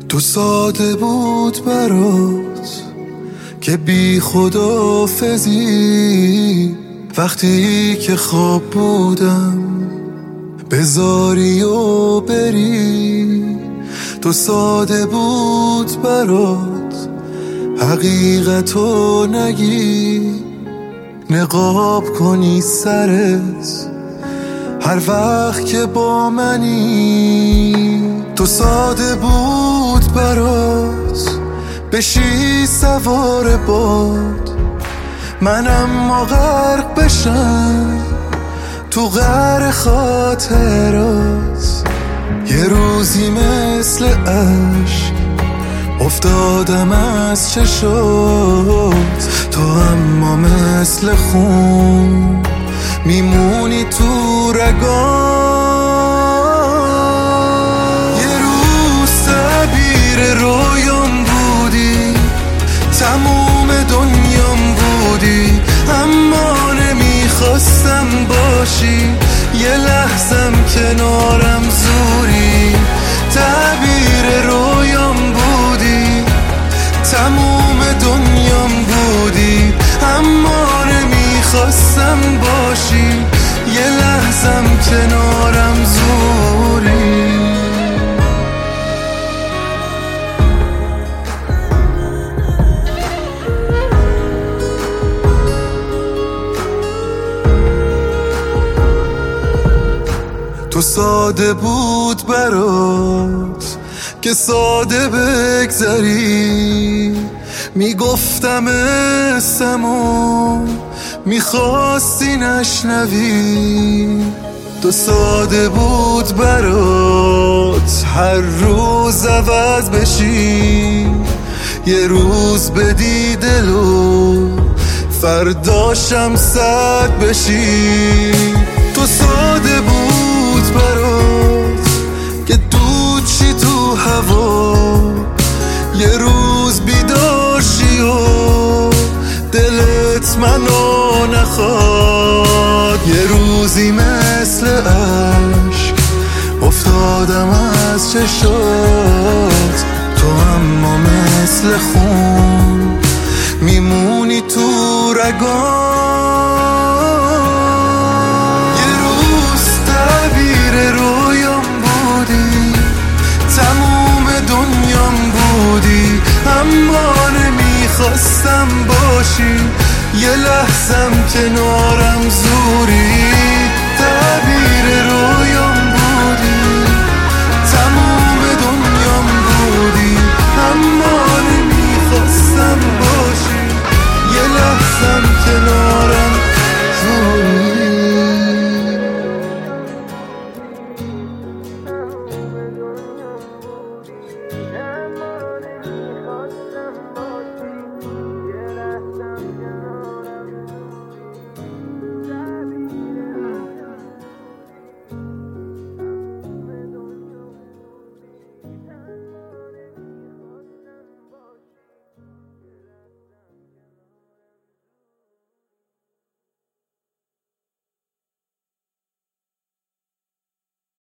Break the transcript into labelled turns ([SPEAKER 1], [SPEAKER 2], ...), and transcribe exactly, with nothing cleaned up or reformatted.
[SPEAKER 1] تو ساده بود برات که بی خداحافظی، وقتی که خواب بودم بذاری و بری. تو ساده بود برات حقیقتو نگی، نقاب کنی سرت هر وقت که با منی. تو ساده بود برات بشی سوار باد، من اما غرق بشم تو غر خاطرات. یه روزی مثل عشق افتادم از چشات، تو اما مثل خون میمونی تو رگام. یه روز تعبیر رویام بودی، تموم دنیام بودی، اما نمیخواستم باشی، یه لحظم کنارم زوری. تعبیر رویام بودی، تموم دنیام بودی، اما نمیخواستم باشی، یه لحظم کنارم زوری. تو ساده بود برات که ساده بگذری، میگفتم اسمو میخواستی نشنوی. تو ساده بود برات هر روز عوض بشی، یه روز بدی دلو فرداشم صد بشی. تو ساده بود برات که دود چی تو هوا، یه روز بیداشی و دلت منو نخواد. یه روزی مثل عشق افتادم از چشات، تو اما مثل خون میمونی تو رگام. یه روز تعبیر رویام بودی، تموم دنیام بودی، اما نمیخواستم باشی، یه لحظم کنارم زوری.